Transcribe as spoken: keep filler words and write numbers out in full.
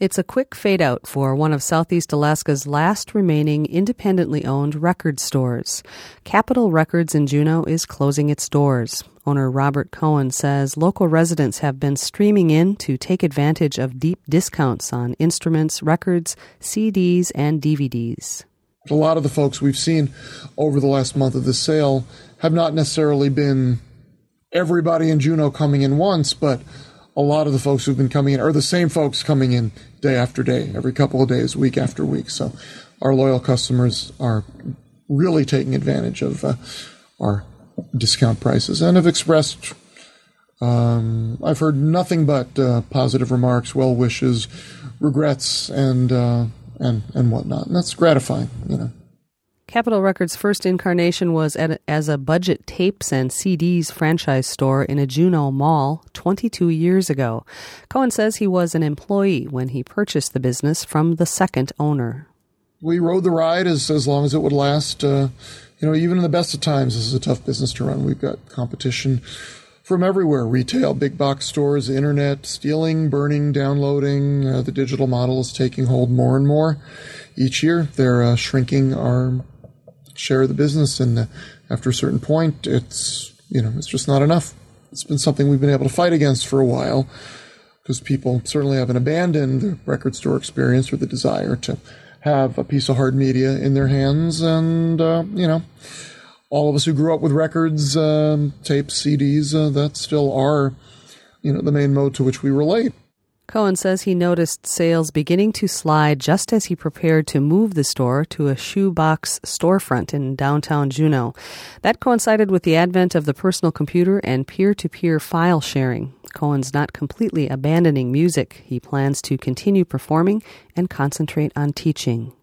It's a quick fade-out for one of Southeast Alaska's last remaining independently owned record stores. Capitol Records in Juneau is closing its doors. Owner Robert Cohen says local residents have been streaming in to take advantage of deep discounts on instruments, records, C Ds, and D V Ds. A lot of the folks we've seen over the last month of the sale have not necessarily been everybody in Juneau coming in once, but a lot of the folks who've been coming in are the same folks coming in day after day, every couple of days, week after week. So our loyal customers are really taking advantage of uh, our discount prices and have expressed, um, I've heard nothing but uh, positive remarks, well wishes, regrets, and, uh, and, and whatnot. And that's gratifying, you know. Capitol Records' first incarnation was at a, as a budget tapes and C Ds franchise store in a Juneau mall twenty-two years ago. Cohen says he was an employee when he purchased the business from the second owner. We rode the ride as, as long as it would last. Uh, you know, even in the best of times, this is a tough business to run. We've got competition from everywhere: retail, big box stores, internet, stealing, burning, downloading. Uh, the digital model is taking hold more and more. Each year, they're uh, shrinking our share of the business, and uh, after a certain point, it's, you know, it's just not enough. It's been something we've been able to fight against for a while, because people certainly haven't abandoned the record store experience or the desire to have a piece of hard media in their hands. And, uh, you know, all of us who grew up with records, um, tapes, C Ds, uh, that still are, you know, the main mode to which we relate. Cohen says he noticed sales beginning to slide just as he prepared to move the store to a shoebox storefront in downtown Juneau. That coincided with the advent of the personal computer and peer-to-peer file sharing. Cohen's not completely abandoning music. He plans to continue performing and concentrate on teaching.